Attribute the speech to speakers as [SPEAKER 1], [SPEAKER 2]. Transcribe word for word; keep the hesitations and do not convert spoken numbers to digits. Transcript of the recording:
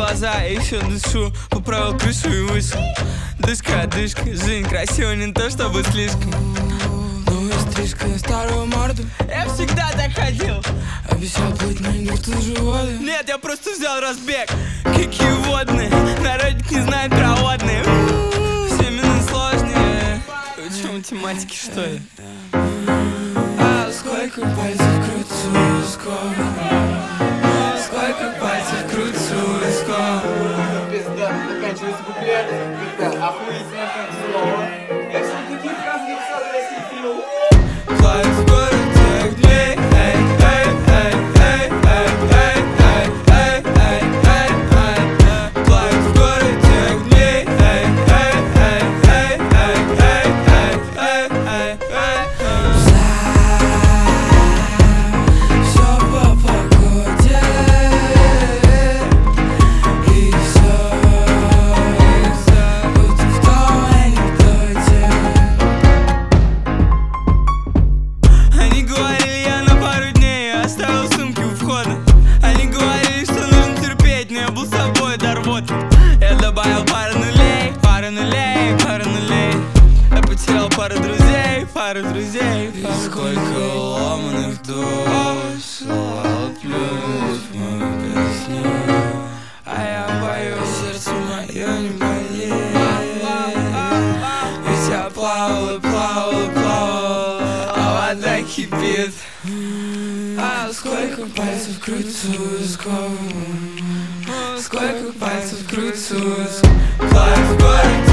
[SPEAKER 1] глаза, я еще дышу. Поправил крышу и вышел. Дышка, дышка, жизнь красива, не то чтобы слишком.
[SPEAKER 2] Новая стрижка на старую морду.
[SPEAKER 1] Я всегда так ходил.
[SPEAKER 2] Обещал плыть, но не в ту же воду.
[SPEAKER 1] Нет, я просто взял разбег. Какие водные, народик не знает про водные. Все минут сложнее. Вы что, математики, что ли?
[SPEAKER 2] А сколько пальцев крутится скоро. Сколько пальцев крутится скоро.
[SPEAKER 3] Пизда, заканчивается куплет. Пизда, охуительно как слово. Я все такие фразы написал в России фильм.
[SPEAKER 2] Плавит в городе дней. Эй, эй, эй, эй, эй, эй, эй, эй, эй, эй, эй. Плавит в городе дней. Эй, эй, эй, эй, эй, эй, эй, эй, эй, эй. Всё по погоде. И всё, и всё будто в том анекдоте.
[SPEAKER 1] Они говорили, я на пару дней оставил сумки у входа. Они говорили, что нужно терпеть, но я был с собой до рвоты. Я добавил пару нулей, пару нулей, пару нулей. Я потерял пару друзей, пару друзей, пару
[SPEAKER 2] Сколько
[SPEAKER 1] друзей.
[SPEAKER 2] ломаных душ слал плюс в мою песню. А я пою, сердце мое не болит. Ведь я плавал и плавал и плавал, а вода кипит. А сколько пальцев крутится скоро. Сколько пальцев крутится. Плавит в городе.